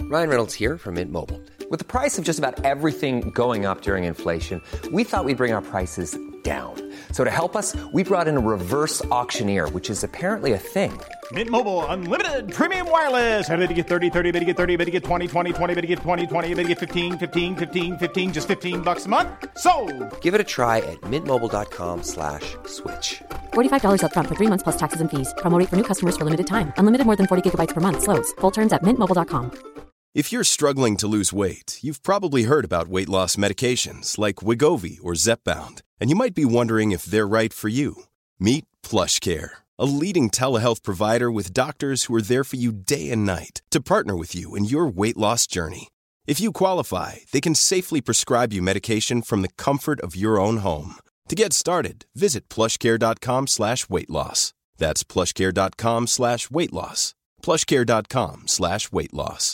Ryan Reynolds here from Mint Mobile. With the price of just about everything going up during inflation, we thought we'd bring our prices down. So to help us, we brought in a reverse auctioneer, which is apparently a thing. Mint Mobile Unlimited Premium Wireless. How to get 30, 30, bit to get 30, bit to get 20, 20, 20, bit to get 20, 20, bit to get 15, 15, 15, 15, just $15 a month? Sold! Give it a try at mintmobile.com/switch. $45 up front for 3 months plus taxes and fees. Promo rate for new customers for limited time. Unlimited more than 40 gigabytes per month. Slows full terms at mintmobile.com. If you're struggling to lose weight, you've probably heard about weight loss medications like Wegovy or Zepbound, and you might be wondering if they're right for you. Meet PlushCare, a leading telehealth provider with doctors who are there for you day and night to partner with you in your weight loss journey. If you qualify, they can safely prescribe you medication from the comfort of your own home. To get started, visit plushcare.com/weightloss. That's plushcare.com/weightloss. plushcare.com/weightloss.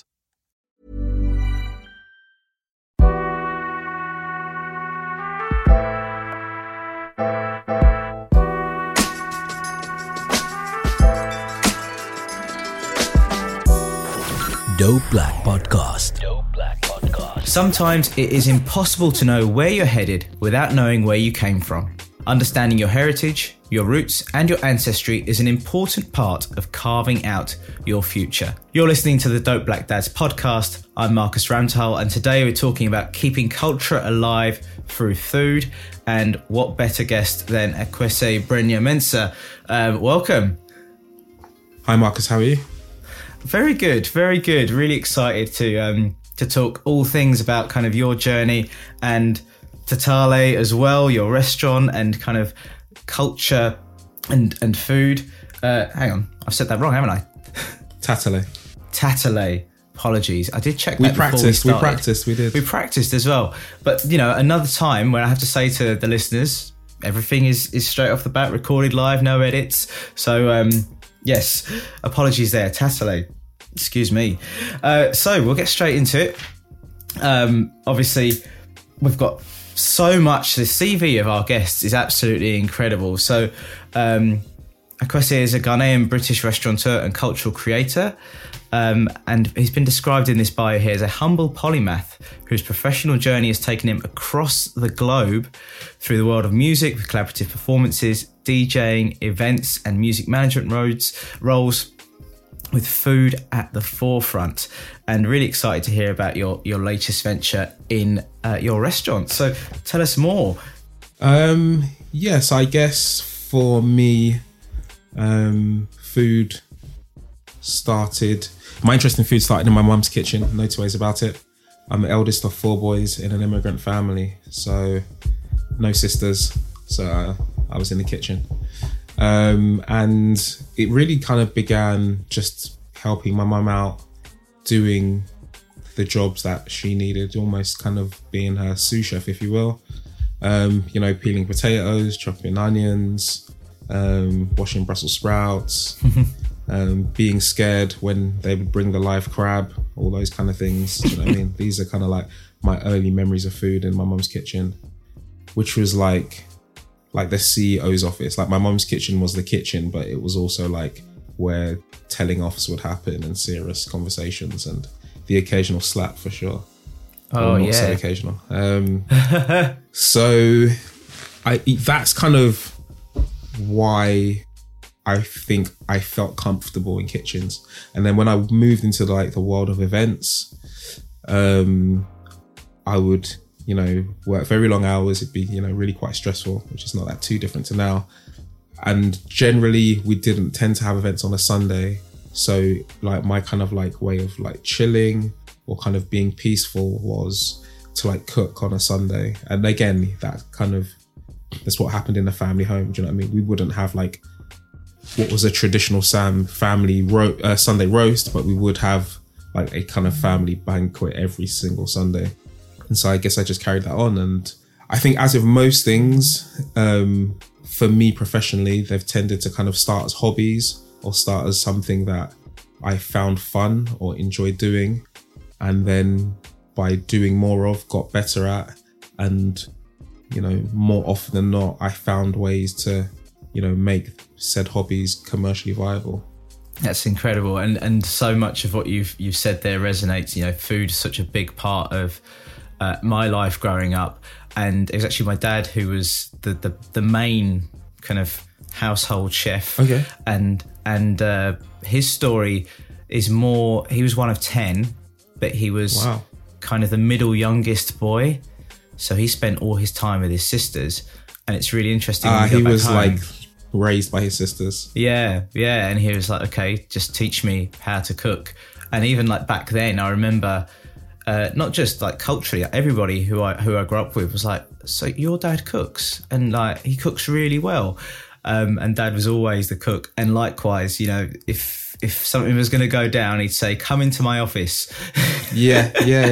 Dope Black Podcast. Sometimes it is impossible to know where you're headed without knowing where you came from. Understanding your heritage, your roots, and your ancestry is an important part of carving out your future. You're listening to the Dope Black Dads podcast. I'm Marcus Ramtal, and today we're talking about keeping culture alive through food. And what better guest than Ekwese Brenya-Mensah? Welcome. Hi Marcus, how are you? Very good, very good. Really excited to talk all things about kind of your journey and Tatale as well, your restaurant and kind of culture and food. Hang on, I've said that wrong, haven't I? Tatale. Apologies. I did check We that practiced, before we did. We practiced as well. But, you know, another time when I have to say to the listeners, everything is straight off the bat, recorded live, no edits. So, yes, apologies there. Tatale. Excuse me. So we'll get straight into it. Obviously, we've got so much. The CV of our guests is absolutely incredible. So Ekwese is a Ghanaian British restaurateur and cultural creator. And he's been described in this bio here as a humble polymath whose professional journey has taken him across the globe through the world of music with collaborative performances, DJing, events and music management roles with food at the forefront. And really excited to hear about your latest venture in your restaurant. So tell us more. Yes, I guess for me, food started... My interest in food started in my mum's kitchen, no two ways about it. I'm the eldest of 4 boys in an immigrant family, so no sisters, so I was in the kitchen. And it really kind of began just helping my mum out, doing the jobs that she needed, almost kind of being her sous chef, if you will. You know, peeling potatoes, chopping onions, washing Brussels sprouts, being scared when they would bring the live crab, all those kind of things. Do you know what I mean? These are kind of like my early memories of food in my mum's kitchen, which was like the CEO's office. Like my mum's kitchen was the kitchen, but it was also like where telling offs would happen and serious conversations and the occasional slap for sure. Oh, or not yeah. so occasional. So that's kind of why I think I felt comfortable in kitchens. And then when I moved into like the world of events, I would, you know, work very long hours. It'd be, you know, really quite stressful, which is not that too different to now. And generally we didn't tend to have events on a Sunday. So like my kind of like way of like chilling or kind of being peaceful was to like cook on a Sunday. And again, that's what happened in the family home. Do you know what I mean? We wouldn't have like what was a traditional family Sunday roast, but we would have like a kind of family banquet every single Sunday. And so I guess I just carried that on. And I think as with most things, for me professionally, they've tended to kind of start as hobbies or start as something that I found fun or enjoyed doing. And then by doing more of, got better at. And, you know, more often than not, I found ways to, you know, make said hobbies commercially viable. That's incredible, and so much of what you've said there resonates. You know, food is such a big part of my life growing up, and it was actually my dad who was the main kind of household chef. Okay. And his story is more. He was one of 10, but he was kind of the middle youngest boy, so he spent all his time with his sisters, and it's really interesting. He was home, like raised by his sisters. Yeah, and he was like, okay, just teach me how to cook. And even like back then, I remember, not just like culturally, everybody who I grew up with was like, so your dad cooks, and like he cooks really well. And Dad was always the cook. And likewise, you know, if something was going to go down, he'd say, come into my office. Yeah.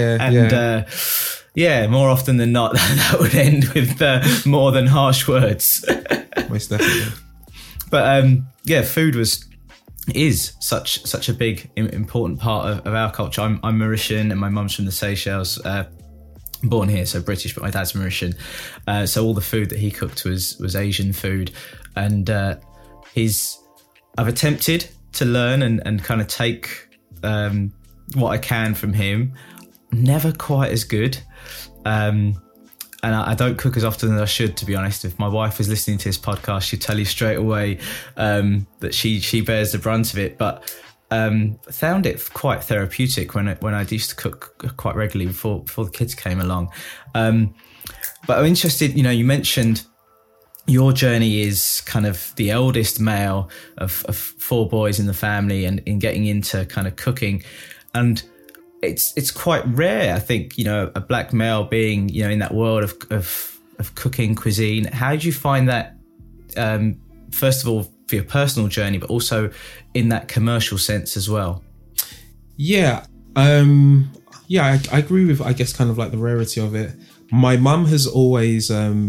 And more often than not, that would end with more than harsh words. Most definitely. But food is such a big, important part of our culture. I'm Mauritian, and my mum's from the Seychelles. Born here, so British, but my dad's Mauritian. So all the food that he cooked was Asian food. And I've attempted to learn and kind of take what I can from him. Never quite as good. And I don't cook as often as I should, to be honest. If my wife was listening to this podcast, she'd tell you straight away that she bears the brunt of it. But found it quite therapeutic when I used to cook quite regularly before the kids came along. But I'm interested, you know, you mentioned your journey is kind of the eldest male of 4 boys in the family, and in getting into kind of cooking. And it's quite rare, I think, you know, a black male being, you know, in that world of cooking, cuisine. How did you find that, first of all, for your personal journey, but also in that commercial sense as well? Yeah. I agree with, I guess, kind of like the rarity of it. My mum has always,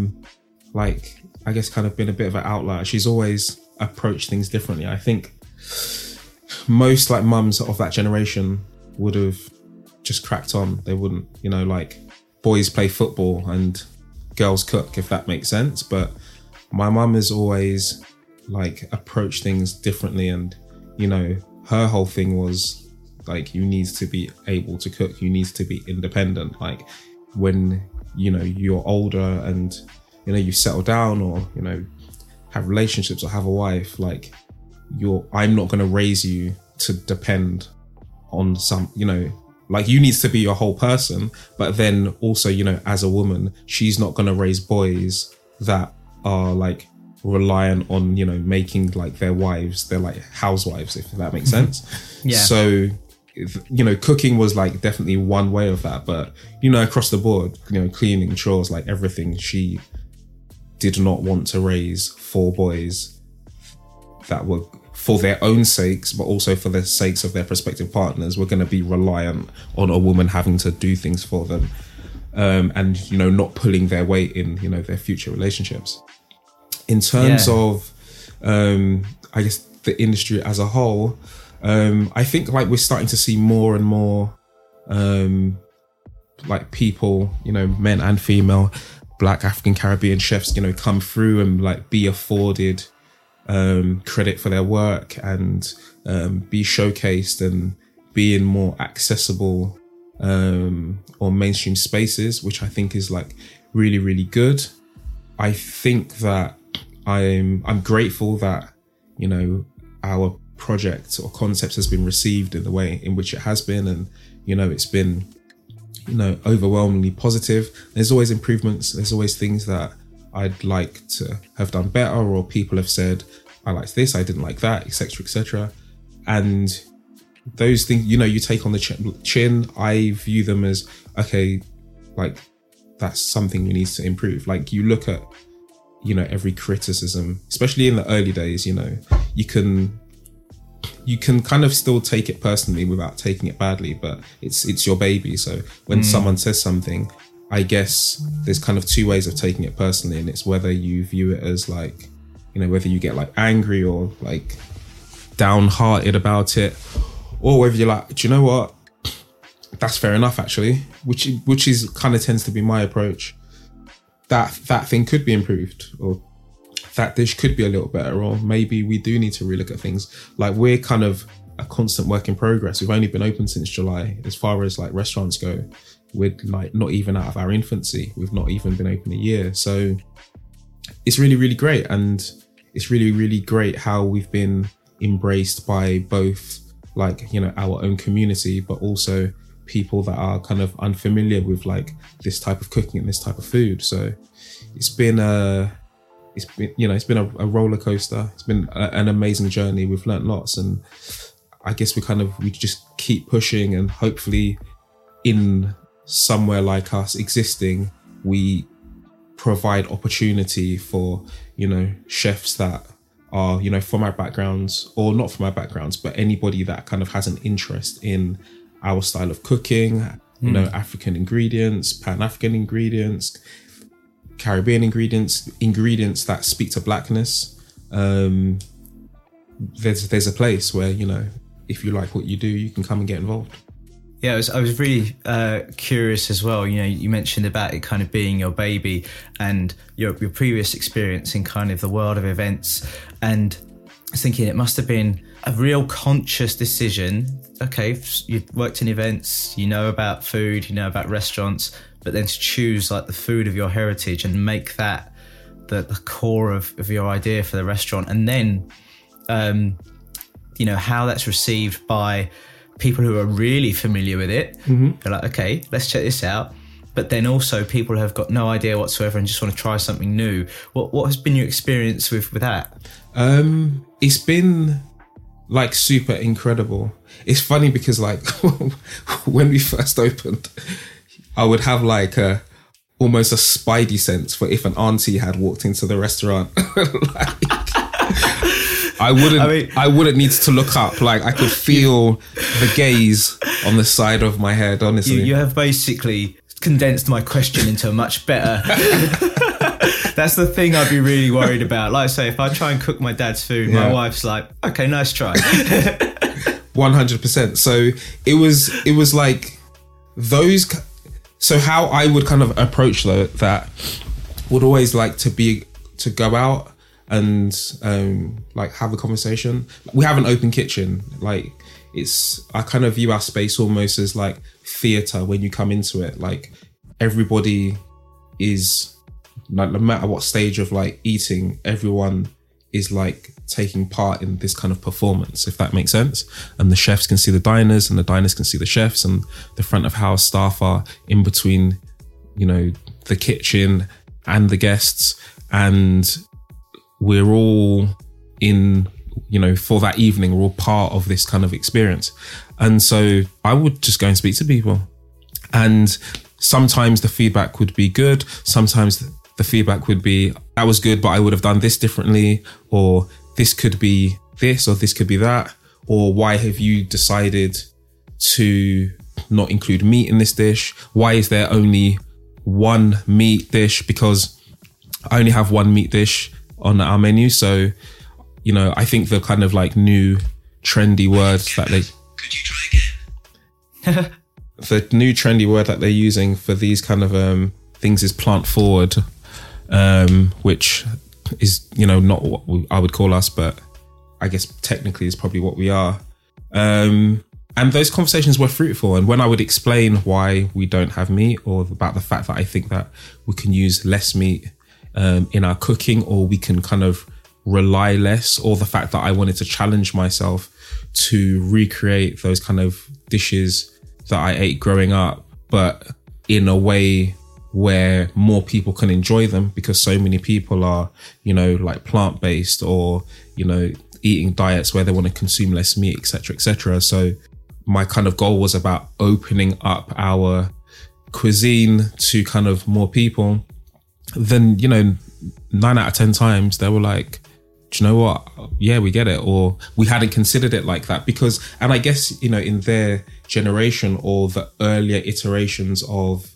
I guess, kind of been a bit of an outlier. She's always approached things differently. I think most like mums of that generation would have just cracked on. They wouldn't, you know, like boys play football and girls cook, if that makes sense. But my mum has always like approached things differently, and, you know, her whole thing was like, you need to be able to cook, you need to be independent. Like when, you know, you're older and, you know, you settle down, or, you know, have relationships or have a wife, like I'm not going to raise you to depend on some, you know, like you need to be your whole person. But then also, you know, as a woman, she's not going to raise boys that are like reliant on, you know, making like their wives, they're like housewives, if that makes sense. Yeah. So, you know, cooking was like definitely one way of that. But, you know, across the board, you know, cleaning, chores, like everything, she did not want to raise 4 boys that were, for their own sakes, but also for the sakes of their prospective partners, were going to be reliant on a woman having to do things for them, and, you know, not pulling their weight in, you know, their future relationships. In terms of, I guess, the industry as a whole, I think like we're starting to see more and more like people, you know, men and female, Black, African, Caribbean chefs, you know, come through and like be afforded credit for their work, and be showcased and be in more accessible or mainstream spaces, which I think is like really, really good. I think that I'm grateful that, you know, our project or concept has been received in the way in which it has been, and, you know, it's been, you know, overwhelmingly positive. There's always improvements. There's always things that I'd like to have done better, or people have said, I liked this, I didn't like that, etc., etc. And those things, you know, you take on the chin. I view them as, okay, like that's something we need to improve. Like you look at, you know, every criticism, especially in the early days, you know, you can kind of still take it personally without taking it badly, but it's your baby. So when someone says something, I guess there's kind of 2 ways of taking it personally, and it's whether you view it as like, you know, whether you get like angry or like downhearted about it, or whether you're like, do you know what, that's fair enough actually, which is kind of tends to be my approach. That thing could be improved, or that dish could be a little better, or maybe we do need to relook at things. Like, we're kind of a constant work in progress. We've only been open since July. As far as like restaurants go, we're like not even out of our infancy. We've not even been open a year. So it's really, really great. And it's really, really great how we've been embraced by both, like, you know, our own community, but also people that are kind of unfamiliar with like this type of cooking and this type of food. So it's been a roller coaster. It's been an amazing journey. We've learnt lots, and I guess we just keep pushing, and hopefully in somewhere like us existing, we provide opportunity for, you know, chefs that are, you know, from our backgrounds or not from our backgrounds, but anybody that kind of has an interest in our style of cooking, you know, African ingredients, Pan-African ingredients, Caribbean ingredients that speak to blackness. There's a place where, you know, if you like what you do, you can come and get involved. Yeah, I was really curious as well. You know, you mentioned about it kind of being your baby and your previous experience in kind of the world of events. And I was thinking it must have been a real conscious decision. Okay, you've worked in events, you know about food, you know about restaurants, but then to choose like the food of your heritage and make that the core of your idea for the restaurant. And then, you know, how that's received by people who are really familiar with it. They're like, okay, let's check this out. But then also people who have got no idea whatsoever and just want to try something new. What has been your experience with that? It's been like super incredible. It's funny because like when we first opened, I would have like almost a spidey sense for if an auntie had walked into the restaurant. Like, I wouldn't need to look up. Like, I could feel the gaze on the side of my head, honestly. You have basically condensed my question into a much better... That's the thing I'd be really worried about. Like I say, if I try and cook my dad's food, my wife's like, okay, nice try. 100%. So it was like those... So how I would kind of approach that would always like to go out and like have a conversation. We have an open kitchen. Like, I kind of view our space almost as like theatre when you come into it. Like, everybody is, like, no matter what stage of like eating, everyone is like taking part in this kind of performance, if that makes sense. And the chefs can see the diners, and the diners can see the chefs, and the front of house staff are in between, you know, the kitchen and the guests. And we're all in, you know, for that evening, we're all part of this kind of experience. And so I would just go and speak to people. And sometimes the feedback would be good. Sometimes the feedback would be, that was good, but I would have done this differently. Or this could be this, or this could be that. Or why have you decided to not include meat in this dish? Why is there only one meat dish? Because I only have one meat dish on our menu. So, you know, I think the kind of like new trendy words that they... Could you try again? The new trendy word that they're using for these kind of things is plant forward, which is, you know, not what I would call us, but I guess technically is probably what we are. And those conversations were fruitful. And when I would explain why we don't have meat, or about the fact that I think that we can use less meat in our cooking, or we can kind of rely less, or the fact that I wanted to challenge myself to recreate those kind of dishes that I ate growing up, but in a way where more people can enjoy them, because so many people are, you know, like plant-based, or, you know, eating diets where they want to consume less meat, etc., etc. So my kind of goal was about opening up our cuisine to kind of more people. Then, you know, 9 out of 10 times they were like, do you know what? Yeah, we get it. Or we hadn't considered it like that. Because, and I guess, you know, in their generation, or the earlier iterations of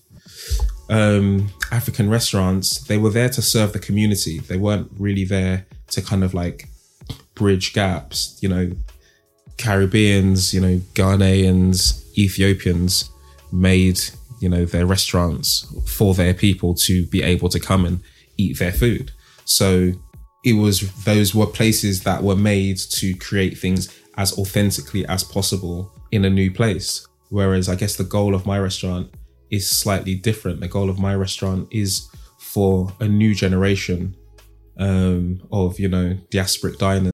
African restaurants, they were there to serve the community. They weren't really there to kind of like bridge gaps. You know, Caribbeans, you know, Ghanaians, Ethiopians made, you know, their restaurants for their people to be able to come and eat their food. So those were places that were made to create things as authentically as possible in a new place. Whereas I guess the goal of my restaurant is slightly different. The goal of my restaurant is for a new generation of, diasporic diners.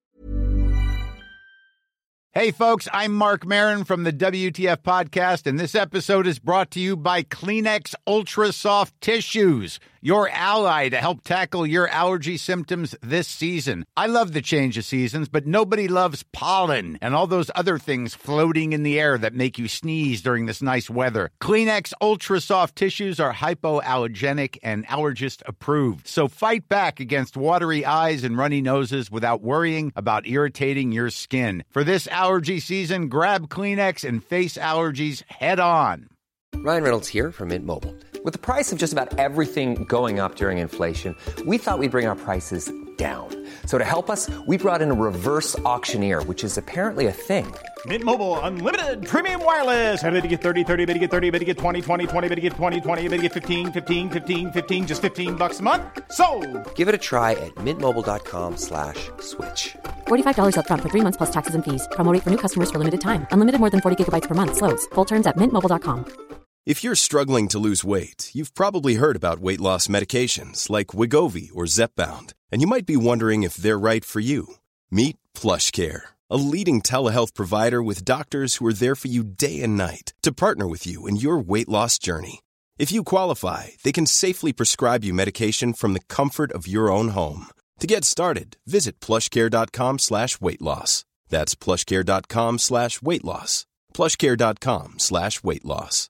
Hey folks, I'm Mark Maron from the WTF Podcast, and this episode is brought to you by Kleenex Ultra Soft Tissues, your ally to help tackle your allergy symptoms this season. I love the change of seasons, but nobody loves pollen and all those other things floating in the air that make you sneeze during this nice weather. Kleenex Ultra Soft Tissues are hypoallergenic and allergist approved, so fight back against watery eyes and runny noses without worrying about irritating your skin. For this allergy season, grab Kleenex and face allergies head on. Ryan Reynolds here from Mint Mobile. With the price of just about everything going up during inflation, we thought we'd bring our prices down. So to help us, we brought in a reverse auctioneer, which is apparently a thing. Mint Mobile Unlimited Premium Wireless. How to get 30, 30, bit to get 30, bit to get 20, 20, 20, bit to get 20, 20, bit to get 15, 15, 15, 15, just $15 a month? Sold! Give it a try at mintmobile.com/switch. $45 up front for 3 months plus taxes and fees. Promo rate for new customers for limited time. Unlimited more than 40 gigabytes per month. Slows full terms at mintmobile.com. If you're struggling to lose weight, you've probably heard about weight loss medications like Wegovy or Zepbound, and you might be wondering if they're right for you. Meet PlushCare, a leading telehealth provider with doctors who are there for you day and night to partner with you in your weight loss journey. If you qualify, they can safely prescribe you medication from the comfort of your own home. To get started, visit plushcare.com/weightloss. That's plushcare.com/weightloss. plushcare.com/weightloss.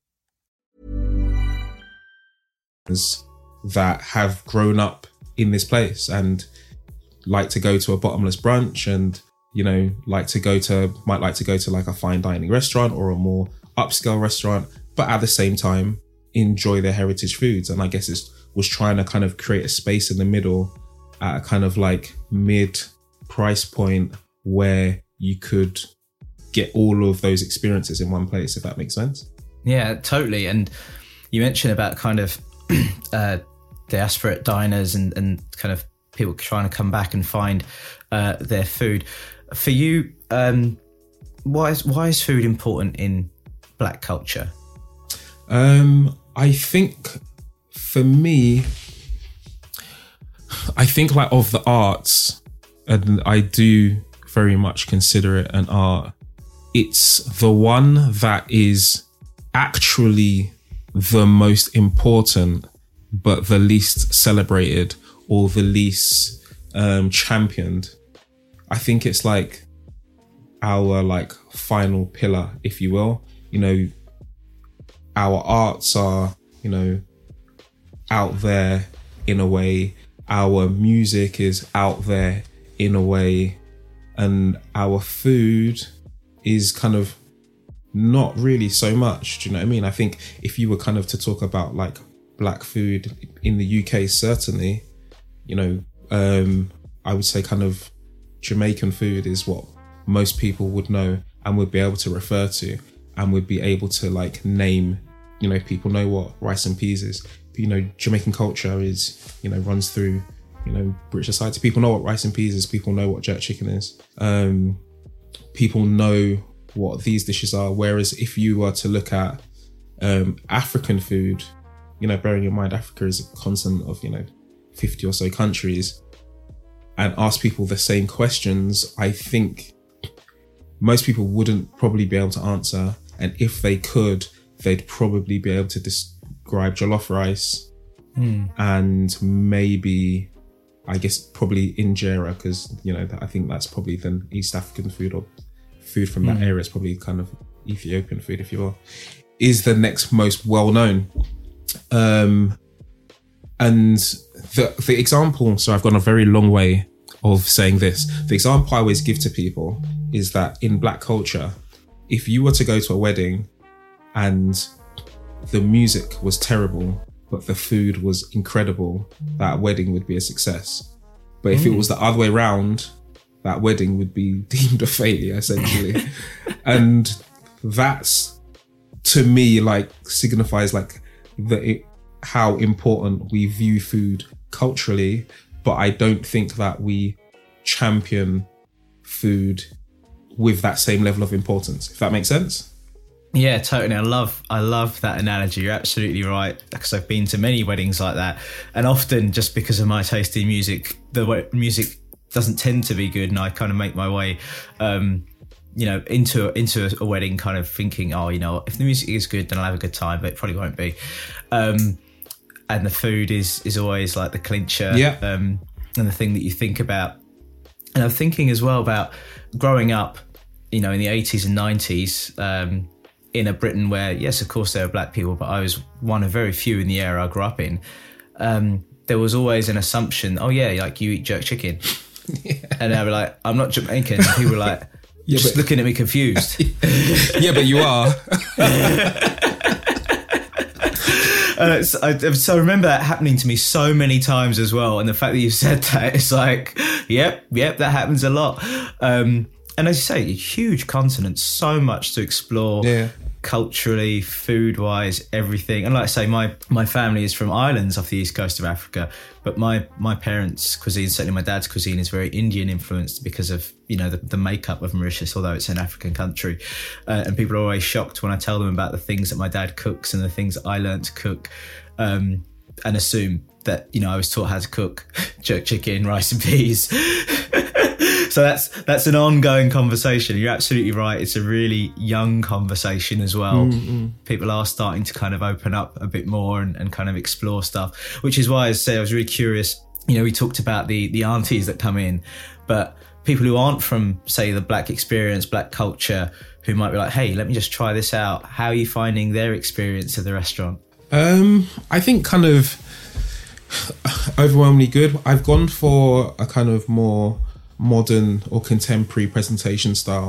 That have grown up in this place and like to go to a bottomless brunch and, might like to go to like a fine dining restaurant or a more upscale restaurant, but at the same time, enjoy their heritage foods. And I guess it was trying to kind of create a space in the middle at a kind of like mid price point where you could get all of those experiences in one place, if that makes sense. Yeah, totally. And you mentioned about kind of diasporic diners and kind of people trying to come back and find their food. For you, why is food important in Black culture? I think for me, like of the arts, and I do very much consider it an art, it's the one that is actually the most important, but the least celebrated or the least championed. I think it's like our like final pillar, if you will. Our arts are, out there in a way. Our music is out there in a way. And our food is kind of not really so much. Do you know what I mean? I think if you were kind of to talk about like Black food in the UK, certainly, I would say kind of Jamaican food is what most people would know and would be able to refer to and would be able to like name, people know what rice and peas is. Jamaican culture is, runs through, British society. People know what rice and peas is. People know what jerk chicken is. People know what these dishes are. Whereas if you were to look at African food, bearing in mind Africa is a continent of, 50 or so countries, and ask people the same questions, I think most people wouldn't probably be able to answer. And if they could, they'd probably be able to describe jollof rice and maybe, I guess, probably injera, because, I think that's probably then East African food or food from that area. It's probably kind of Ethiopian food, if you will, is the next most well-known. And the example, so I've gone a very long way of saying this. The example I always give to people is that in Black culture, if you were to go to a wedding and the music was terrible, but the food was incredible, that wedding would be a success. But if it was the other way around, that wedding would be deemed a failure, essentially. And that's, to me, like signifies like how important we view food culturally, but I don't think that we champion food with that same level of importance, if that makes sense. Yeah, totally. I love that analogy. You're absolutely right, because I've been to many weddings like that, and often just because of my taste in music, the music doesn't tend to be good, and I kind of make my way into a wedding kind of thinking, oh, if the music is good, then I'll have a good time, but it probably won't be. And the food is always like the clincher, and the thing that you think about. And I'm thinking as well about growing up, in the 80s and 90s, in a Britain where, yes, of course, there were black people, but I was one of very few in the area I grew up in. There was always an assumption, oh yeah, like you eat jerk chicken. And they were like, I'm not Jamaican. And people were like, looking at me confused. Yeah, but you are. So I remember that happening to me so many times as well. And the fact that you said that, it's like, yep, that happens a lot. And as you say, a huge continent, so much to explore. Yeah. Culturally, food-wise, everything. And like I say, my family is from islands off the east coast of Africa, but my parents' cuisine, certainly my dad's cuisine, is very Indian influenced because of the makeup of Mauritius, although it's an African country. And people are always shocked when I tell them about the things that my dad cooks and the things that I learned to cook, and assume that I was taught how to cook jerk chicken, rice and peas. So that's an ongoing conversation. You're absolutely right. It's a really young conversation as well. Mm-hmm. People are starting to kind of open up a bit more and kind of explore stuff, which is why I was really curious. We talked about the aunties that come in, but people who aren't from, say, the black experience, black culture, who might be like, hey, let me just try this out. How are you finding their experience of the restaurant? I think kind of overwhelmingly good. I've gone for a kind of more modern or contemporary presentation style,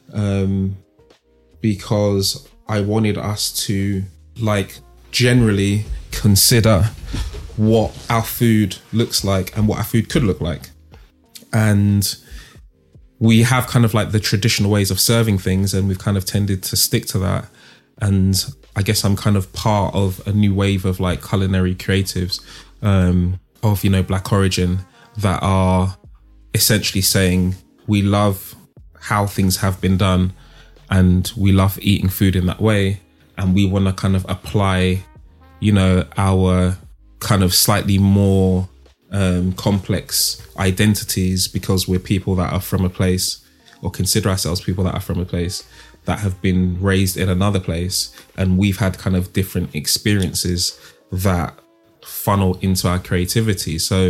because I wanted us to generally consider what our food looks like and what our food could look like. And we have kind of the traditional ways of serving things, and we've kind of tended to stick to that. And I guess I'm kind of part of a new wave of culinary creatives of black origin that are essentially saying we love how things have been done and we love eating food in that way, and we want to kind of apply our kind of slightly more complex identities, because we're people that are from a place, or consider ourselves people that are from a place that have been raised in another place, and we've had kind of different experiences that funnel into our creativity. So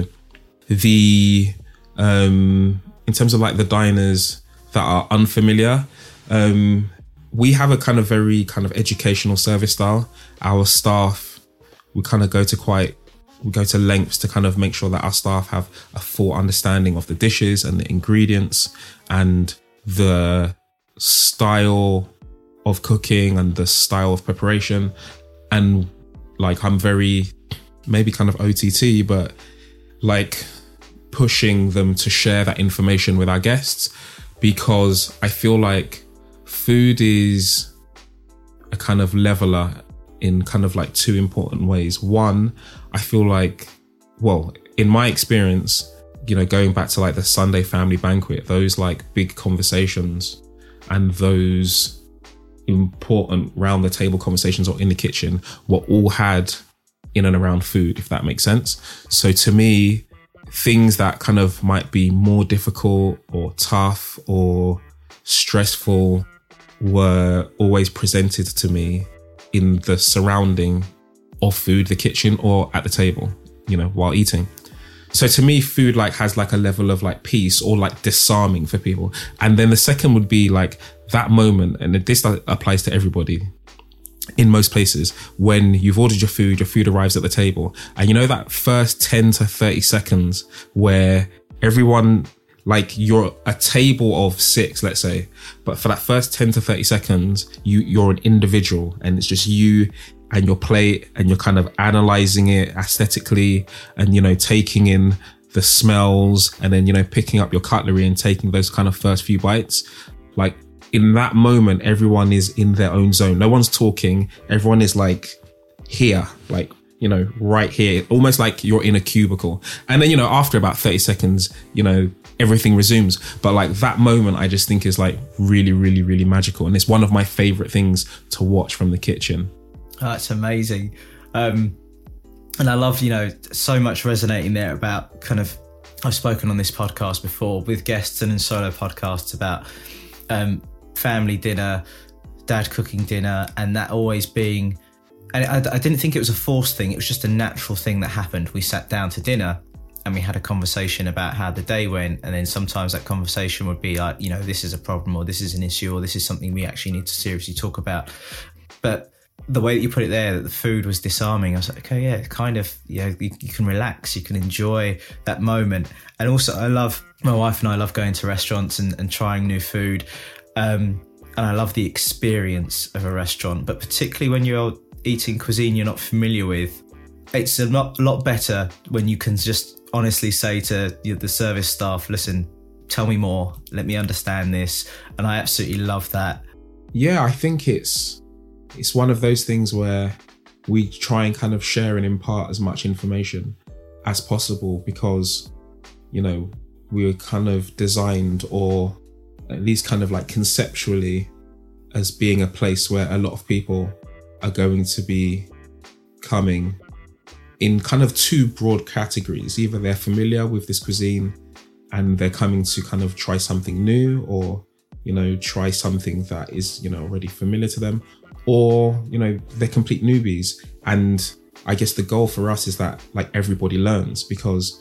in terms of the diners that are unfamiliar, we have a kind of very kind of educational service style. Our staff, we kind of go to lengths to kind of make sure that our staff have a full understanding of the dishes and the ingredients and the style of cooking and the style of preparation. And I'm very, maybe kind of OTT, but pushing them to share that information with our guests, because I feel like food is a kind of leveler in kind of two important ways. One, I feel in my experience, going back to the Sunday family banquet, those big conversations and those important round the table conversations or in the kitchen were all had in and around food, if that makes sense. So to me, things that kind of might be more difficult or tough or stressful were always presented to me in the surrounding of food, the kitchen, or at the table, while eating. So to me, food has a level of peace or disarming for people. And then the second would be that moment, and this applies to everybody in most places, when you've ordered your food arrives at the table, and that first 10 to 30 seconds where everyone, you're a table of 6, let's say, but for that first 10 to 30 seconds, you're an individual, and it's just you and your plate, and you're kind of analyzing it aesthetically and, taking in the smells, and then, picking up your cutlery and taking those kind of first few bites. In that moment, everyone is in their own zone. No one's talking. Everyone is here, you know, right here, almost like you're in a cubicle. And then, you know, after about 30 seconds, you know, everything resumes. But like that moment, I just think is like really, really, really magical. And it's one of my favorite things to watch from the kitchen. Oh, that's amazing. And I love, you know, so much resonating there about kind of, I've spoken on this podcast before with guests and in solo podcasts about family dinner, dad cooking dinner, and that always being, and I didn't think it was a forced thing. It was just a natural thing that happened. We sat down to dinner and we had a conversation about how the day went. And then sometimes that conversation would be like, you know, this is a problem, or this is an issue, or this is something we actually need to seriously talk about. But the way that you put it there, that the food was disarming, I was like, okay, yeah, kind of, you know, you can relax, you can enjoy that moment. And also my wife and I love going to restaurants and trying new food. And I love the experience of a restaurant, but particularly when you're eating cuisine you're not familiar with, it's a lot better when you can just honestly say to the service staff, listen, tell me more, let me understand this. And I absolutely love that. Yeah, I think it's one of those things where we try and kind of share and impart as much information as possible, because, you know, we were kind of designed, or at least kind of like conceptually, as being a place where a lot of people are going to be coming in kind of two broad categories. Either they're familiar with this cuisine and they're coming to kind of try something new, or, you know, try something that is, you know, already familiar to them, or, you know, they're complete newbies. And I guess the goal for us is that like everybody learns, because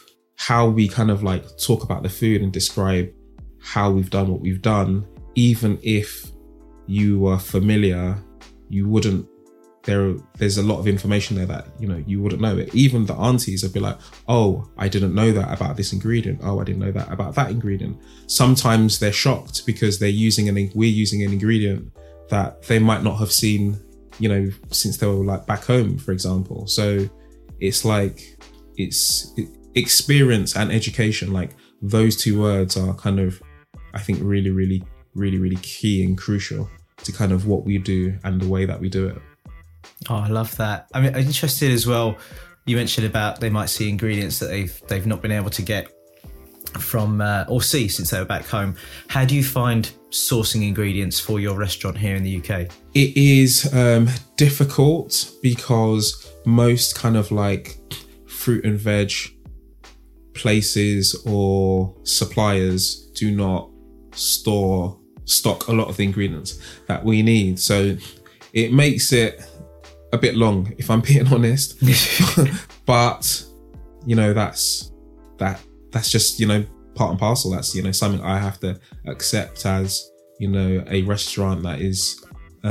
how we kind of like talk about the food and describe how we've done what we've done, even if you were familiar, you wouldn't, there's a lot of information there that, you know, you wouldn't know it. Even the aunties would be like, oh, I didn't know that about this ingredient. Oh, I didn't know that about that ingredient. Sometimes they're shocked because we're using an ingredient that they might not have seen, you know, since they were like back home, for example. So it's like, it's experience and education. Like those two words are kind of, I think, really, really, really, really key and crucial to kind of what we do and the way that we do it. Oh, I love that. I mean, I'm interested as well. You mentioned about they might see ingredients that they've not been able to get from or see since they were back home. How do you find sourcing ingredients for your restaurant here in the UK? It is difficult because most kind of like fruit and veg places or suppliers do not stock a lot of the ingredients that we need. So it makes it a bit long, if I'm being honest. But, you know, that's just, you know, part and parcel. That's, you know, something I have to accept as, you know, a restaurant that is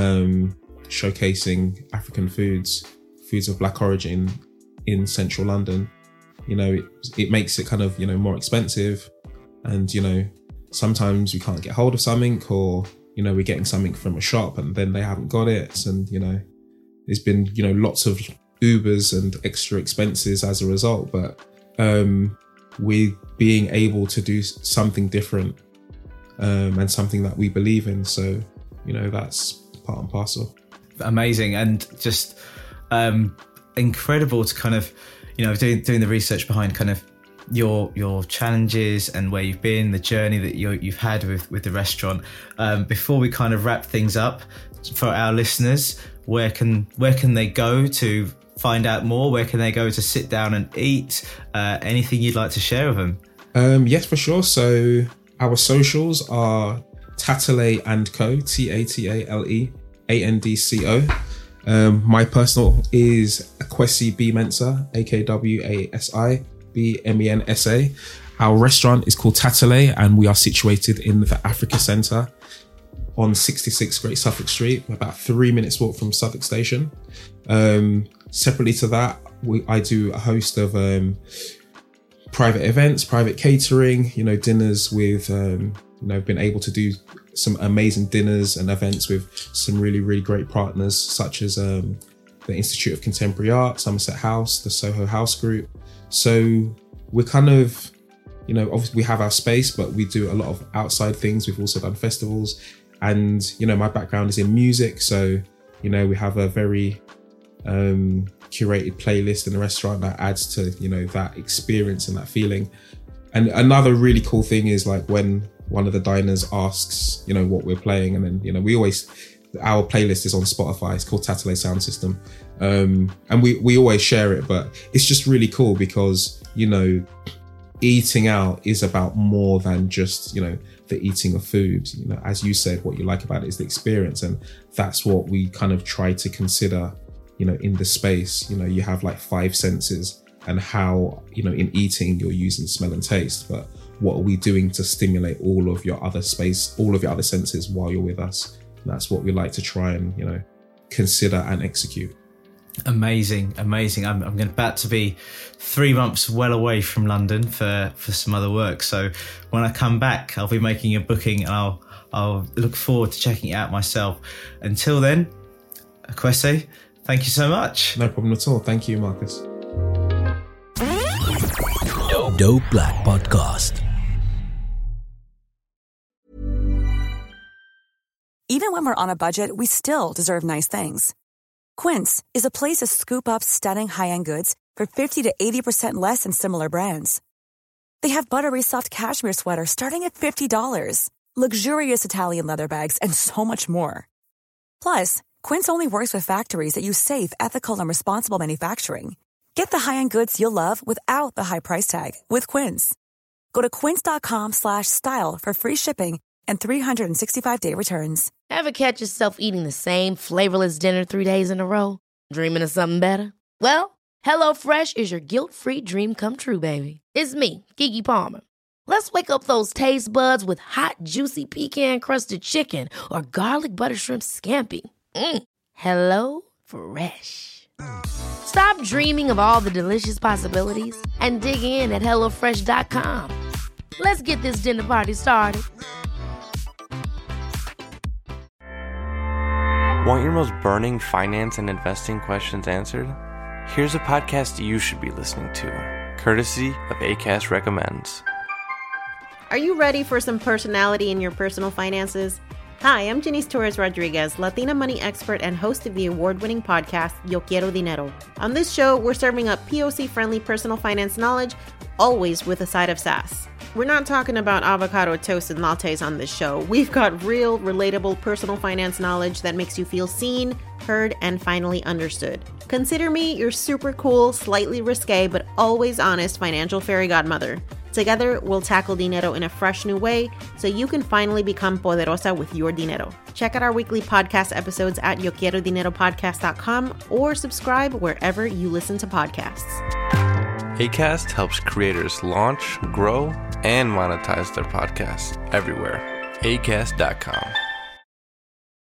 showcasing African foods of Black origin in central London. You know, it makes it kind of, you know, more expensive, and, you know, sometimes we can't get hold of something, or, you know, we're getting something from a shop and then they haven't got it. And, you know, there's been, you know, lots of Ubers and extra expenses as a result. But with being able to do something different and something that we believe in. So, you know, that's part and parcel. Amazing. And just incredible to kind of, you know, doing the research behind kind of your challenges and where you've been, the journey that you've had with the restaurant. Before we kind of wrap things up, for our listeners, where can they go to find out more? Where can they go to sit down and eat? Anything you'd like to share with them? Yes, for sure. So our socials are Tatale and Co, Tatale ANDCO. My personal is Akwesi B Mensa, AKWASI BMENSA. Our restaurant is called Tatale, and we are situated in the Africa Centre on 66 Great Suffolk Street, about 3 minutes walk from Southwark Station. Separately to that, I do a host of private events, private catering, you know, dinners with, you know, I've been able to do some amazing dinners and events with some really, really great partners, such as the Institute of Contemporary Art, Somerset House, the Soho House Group. So we're kind of, you know, obviously we have our space, but we do a lot of outside things. We've also done festivals, and, you know, my background is in music. So, you know, we have a very curated playlist in the restaurant that adds to, you know, that experience and that feeling. And another really cool thing is like when one of the diners asks, you know, what we're playing, and then, you know, our playlist is on Spotify. It's called Tattale Sound System. And we always share it, but it's just really cool because, you know, eating out is about more than just, you know, the eating of food. You know, as you said, what you like about it is the experience. And that's what we kind of try to consider, you know, in the space. You know, you have like 5 senses, and how, you know, in eating you're using smell and taste, but what are we doing to stimulate all of your other senses while you're with us? And that's what we like to try and, you know, consider and execute. Amazing. I'm about to be 3 months well away from London for some other work. So when I come back, I'll be making a booking, and I'll look forward to checking it out myself. Until then, Akwese, thank you so much. No problem at all. Thank you, Marcus. Dope Black Podcast. Even when we're on a budget, we still deserve nice things. Quince is a place to scoop up stunning high-end goods for 50 to 80% less than similar brands. They have buttery soft cashmere sweaters starting at $50, luxurious Italian leather bags, and so much more. Plus, Quince only works with factories that use safe, ethical, and responsible manufacturing. Get the high-end goods you'll love without the high price tag with Quince. Go to quince.com/style for free shipping and 365-day returns. Ever catch yourself eating the same flavorless dinner 3 days in a row? Dreaming of something better? Well, HelloFresh is your guilt-free dream come true, baby. It's me, Keke Palmer. Let's wake up those taste buds with hot, juicy pecan-crusted chicken or garlic butter shrimp scampi. Hello Fresh. Stop dreaming of all the delicious possibilities and dig in at HelloFresh.com. Let's get this dinner party started. Want your most burning finance and investing questions answered? Here's a podcast you should be listening to, courtesy of Acast Recommends. Are you ready for some personality in your personal finances? Hi, I'm Janice Torres-Rodriguez, Latina money expert and host of the award-winning podcast, Yo Quiero Dinero. On this show, we're serving up POC-friendly personal finance knowledge, always with a side of sass. We're not talking about avocado toast and lattes on this show. We've got real, relatable personal finance knowledge that makes you feel seen, heard, and finally understood. Consider me your super cool, slightly risque, but always honest financial fairy godmother. Together, we'll tackle dinero in a fresh new way so you can finally become poderosa with your dinero. Check out our weekly podcast episodes at YoQuieroDineroPodcast.com or subscribe wherever you listen to podcasts. Acast helps creators launch, grow, and monetize their podcasts everywhere. Acast.com.